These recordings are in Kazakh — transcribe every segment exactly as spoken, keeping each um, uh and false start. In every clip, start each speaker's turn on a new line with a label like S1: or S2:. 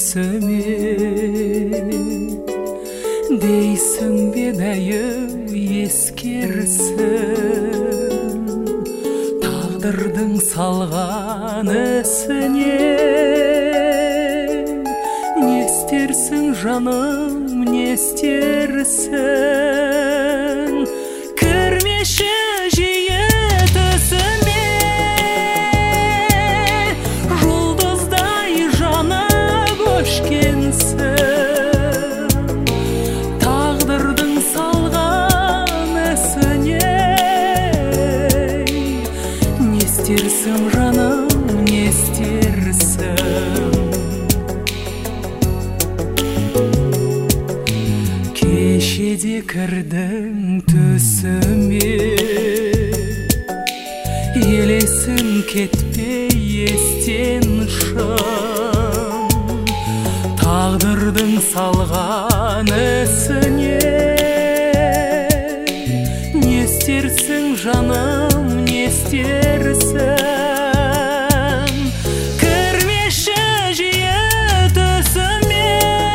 S1: түсіме дейсің бе дайым ескерсің тағдырдың салған ісіне не істерсің жаным не істерсің кірмеші жиі түсіме жұлдыздай жанып өшкенсің тағдырдың салған ісіне не істерсің жаным не істерсің кешеде кірдің түсіме елесің кетпей естен шын тағдырдың салған ісіне не істерсің жаным не істерсің кірмеші жиі түсіме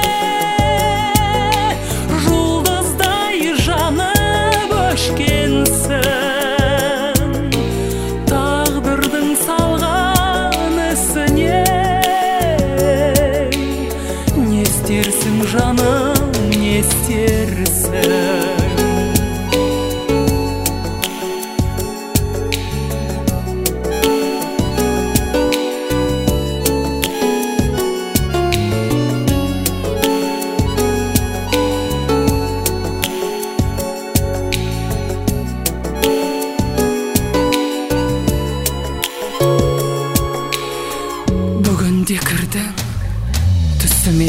S1: жұлдыздай жанып өшкенсің тағдырдың салған ісіне не істерсің жаным не істерсің бүгінде кірдің түсіме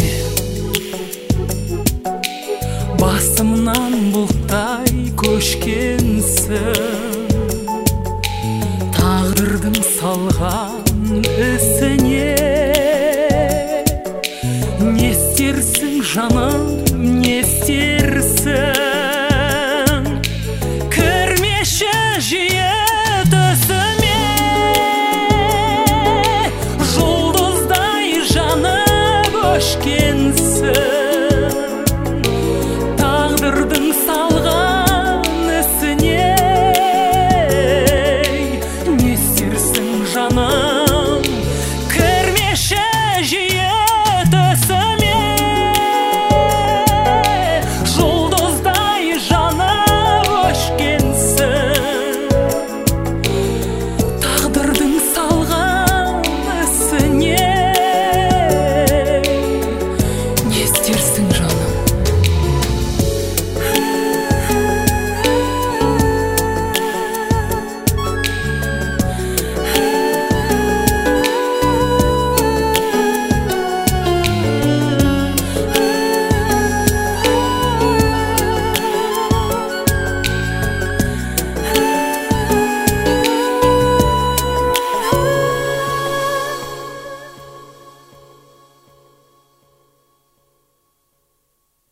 S1: басымнан бұлттай көшкенсің тағдырдың салған ісіне не істерсің жаным не істерсің